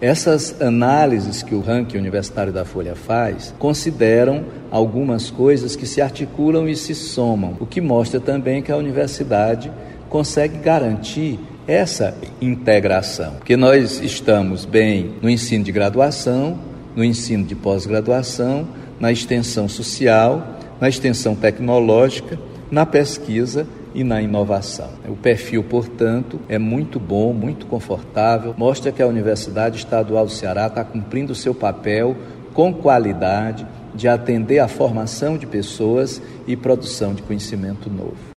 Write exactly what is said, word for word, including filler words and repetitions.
Essas análises que o ranking universitário da Folha faz consideram algumas coisas que se articulam e se somam, o que mostra também que a universidade consegue garantir essa integração, porque nós estamos bem no ensino de graduação, no ensino de pós-graduação, na extensão social, na extensão tecnológica, na pesquisa e na inovação. O perfil, portanto, é muito bom, muito confortável, mostra que a Universidade Estadual do Ceará está cumprindo o seu papel com qualidade de atender à formação de pessoas e produção de conhecimento novo.